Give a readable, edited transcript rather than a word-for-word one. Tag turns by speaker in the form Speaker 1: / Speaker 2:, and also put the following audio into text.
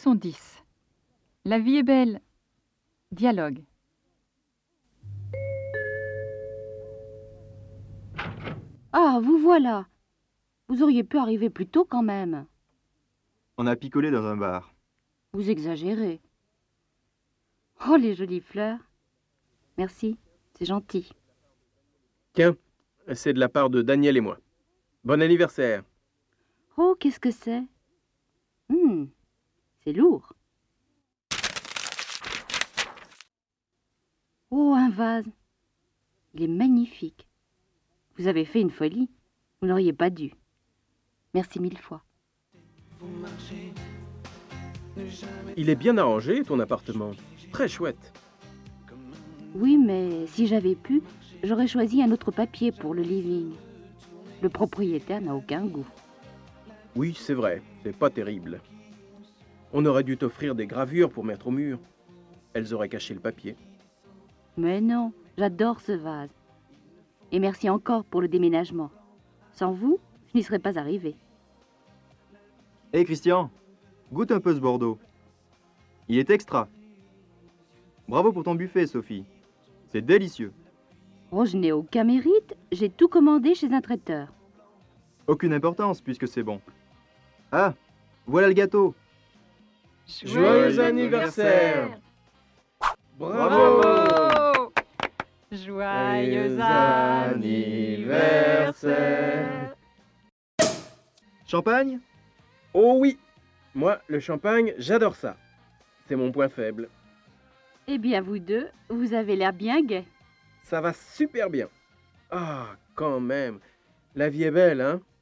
Speaker 1: Leçon 10. La vie est belle. Dialogue.
Speaker 2: Ah, vous voilà. Vous auriez pu arriver plus tôt quand même.
Speaker 3: On a picolé dans un bar.
Speaker 2: Vous exagérez. Oh, les jolies fleurs. Merci, c'est gentil.
Speaker 4: Tiens, c'est de la part de Daniel et moi. Bon anniversaire.
Speaker 2: Oh, qu'est-ce que c'est? C'est lourd. Oh, un vase. Il est magnifique. Vous avez fait une folie. Vous n'auriez pas dû. Merci 1000 fois.
Speaker 4: Il est bien arrangé, ton appartement. Très chouette.
Speaker 2: Oui, mais si j'avais pu, j'aurais choisi un autre papier pour le living. Le propriétaire n'a aucun goût.
Speaker 4: Oui, c'est vrai, c'est pas terrible. On aurait dû t'offrir des gravures pour mettre au mur. Elles auraient caché le papier.
Speaker 2: Mais non, j'adore ce vase. Et merci encore pour le déménagement. Sans vous, je n'y serais pas arrivée.
Speaker 3: Hé Christian, goûte un peu ce Bordeaux. Il est extra. Bravo pour ton buffet, Sophie. C'est délicieux.
Speaker 2: Oh, je n'ai aucun mérite. J'ai tout commandé chez un traiteur.
Speaker 3: Aucune importance puisque c'est bon. Ah, voilà le gâteau.
Speaker 4: Joyeux anniversaire.
Speaker 1: Bravo! Joyeux anniversaire!
Speaker 3: Champagne?
Speaker 4: Oh oui, moi, le champagne, j'adore ça. C'est mon point faible.
Speaker 2: Eh bien, vous deux, vous avez l'air bien gai.
Speaker 4: Ça va super bien. Ah, quand même. La vie est belle, hein?